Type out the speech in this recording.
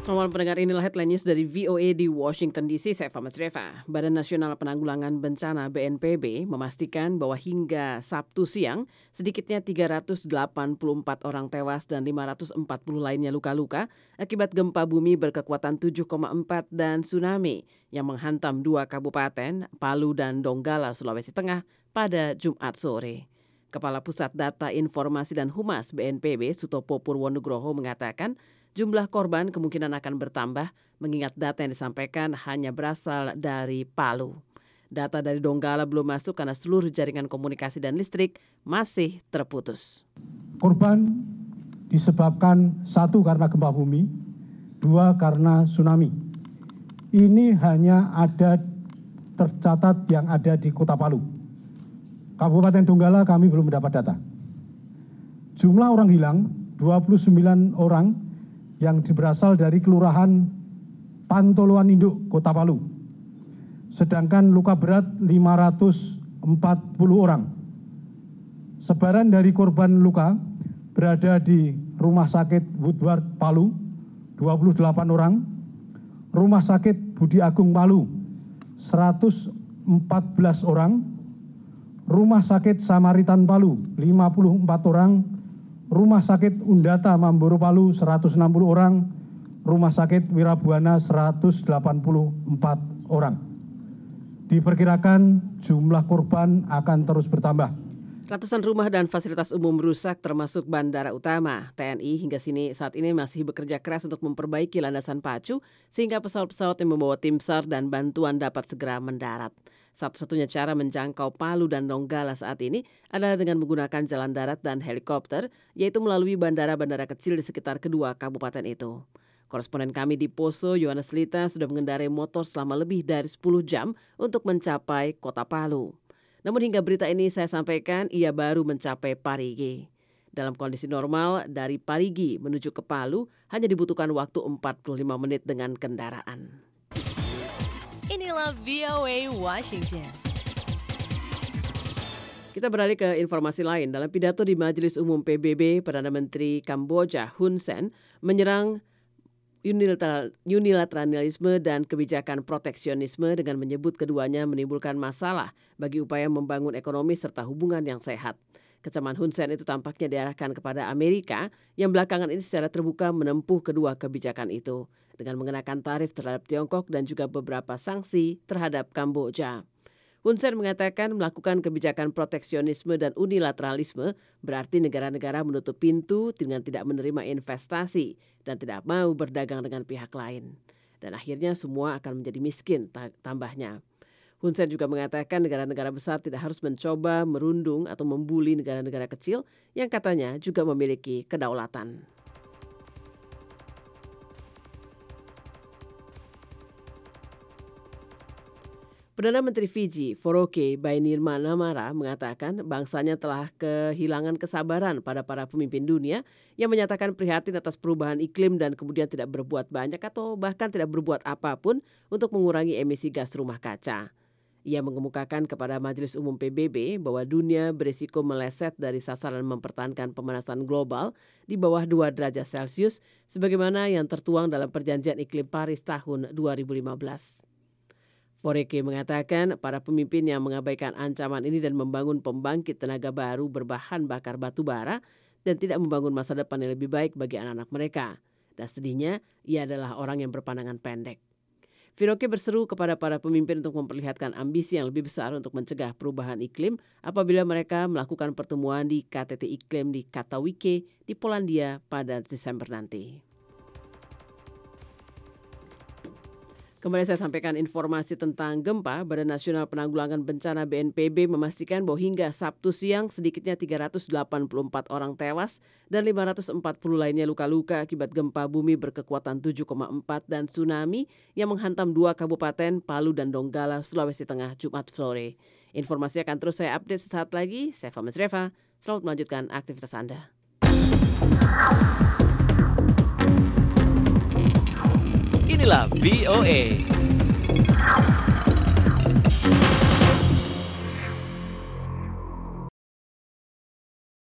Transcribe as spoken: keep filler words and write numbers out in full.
Selamat pendengar, inilah headline news dari V O A di Washington D C. Saya Famas Reva. Badan Nasional Penanggulangan Bencana B N P B memastikan bahwa hingga Sabtu siang sedikitnya tiga ratus delapan puluh empat orang tewas dan lima ratus empat puluh lainnya luka-luka akibat gempa bumi berkekuatan tujuh koma empat dan tsunami yang menghantam dua kabupaten, Palu dan Donggala, Sulawesi Tengah pada Jumat sore. Kepala Pusat Data Informasi dan Humas B N P B, Sutopo Purwonugroho, mengatakan jumlah korban kemungkinan akan bertambah mengingat data yang disampaikan hanya berasal dari Palu. Data dari Donggala belum masuk karena seluruh jaringan komunikasi dan listrik masih terputus. Korban disebabkan satu karena gempa bumi, dua karena tsunami. Ini hanya ada tercatat yang ada di Kota Palu. Kabupaten Donggala kami belum mendapat data. Jumlah orang hilang dua puluh sembilan orang yang berasal dari Kelurahan Pantoloan Induk, Kota Palu. Sedangkan luka berat lima ratus empat puluh orang. Sebaran dari korban luka berada di Rumah Sakit Woodward Palu, dua puluh delapan orang. Rumah Sakit Budi Agung Palu, seratus empat belas orang. Rumah Sakit Samaritan Palu, lima puluh empat orang. Rumah Sakit Undata Mamboro Palu seratus enam puluh orang, Rumah Sakit Wirabuana seratus delapan puluh empat orang. Diperkirakan jumlah korban akan terus bertambah. Ratusan rumah dan fasilitas umum rusak termasuk bandara utama. T N I hingga sini saat ini masih bekerja keras untuk memperbaiki landasan pacu sehingga pesawat-pesawat yang membawa tim SAR dan bantuan dapat segera mendarat. Satu-satunya cara menjangkau Palu dan Donggala saat ini adalah dengan menggunakan jalan darat dan helikopter, yaitu melalui bandara-bandara kecil di sekitar kedua kabupaten itu. Koresponden kami di Poso, Yohanes Lita, sudah mengendarai motor selama lebih dari sepuluh jam untuk mencapai kota Palu. Namun hingga berita ini saya sampaikan, ia baru mencapai Parigi. Dalam kondisi normal, dari Parigi menuju ke Palu hanya dibutuhkan waktu empat puluh lima menit dengan kendaraan. Inilah V O A Washington. Kita beralih ke informasi lain. Dalam pidato di Majelis Umum P B B, Perdana Menteri Kamboja Hun Sen menyerang unilateralisme dan kebijakan proteksionisme dengan menyebut keduanya menimbulkan masalah bagi upaya membangun ekonomi serta hubungan yang sehat. Kecaman Hun Sen itu tampaknya diarahkan kepada Amerika yang belakangan ini secara terbuka menempuh kedua kebijakan itu dengan mengenakan tarif terhadap Tiongkok dan juga beberapa sanksi terhadap Kamboja. Hun Sen mengatakan melakukan kebijakan proteksionisme dan unilateralisme berarti negara-negara menutup pintu dengan tidak menerima investasi dan tidak mau berdagang dengan pihak lain. Dan akhirnya semua akan menjadi miskin, tambahnya. Hun Sen juga mengatakan negara-negara besar tidak harus mencoba merundung atau membuli negara-negara kecil yang katanya juga memiliki kedaulatan. Perdana Menteri Fiji, Foroke Bainimarama mengatakan bangsanya telah kehilangan kesabaran pada para pemimpin dunia yang menyatakan prihatin atas perubahan iklim dan kemudian tidak berbuat banyak atau bahkan tidak berbuat apapun untuk mengurangi emisi gas rumah kaca. Ia mengemukakan kepada Majelis Umum P B B bahwa dunia berisiko meleset dari sasaran mempertahankan pemanasan global di bawah dua derajat Celcius sebagaimana yang tertuang dalam Perjanjian Iklim Paris tahun dua ribu lima belas. Foreke mengatakan para pemimpin yang mengabaikan ancaman ini dan membangun pembangkit tenaga baru berbahan bakar batu bara dan tidak membangun masa depan yang lebih baik bagi anak-anak mereka. Dan sedihnya, ia adalah orang yang berpandangan pendek. Foroke berseru kepada para pemimpin untuk memperlihatkan ambisi yang lebih besar untuk mencegah perubahan iklim apabila mereka melakukan pertemuan di K T T Iklim di Katowice di Polandia pada Desember nanti. Kembali saya sampaikan informasi tentang gempa. Badan Nasional Penanggulangan Bencana B N P B memastikan bahwa hingga Sabtu siang sedikitnya tiga ratus delapan puluh empat orang tewas dan lima ratus empat puluh lainnya luka-luka akibat gempa bumi berkekuatan tujuh koma empat dan tsunami yang menghantam dua kabupaten Palu dan Donggala, Sulawesi Tengah Jumat sore. Informasi akan terus saya update sesaat lagi. Saya Famas Reva. Selamat melanjutkan aktivitas Anda. Inilah V O A.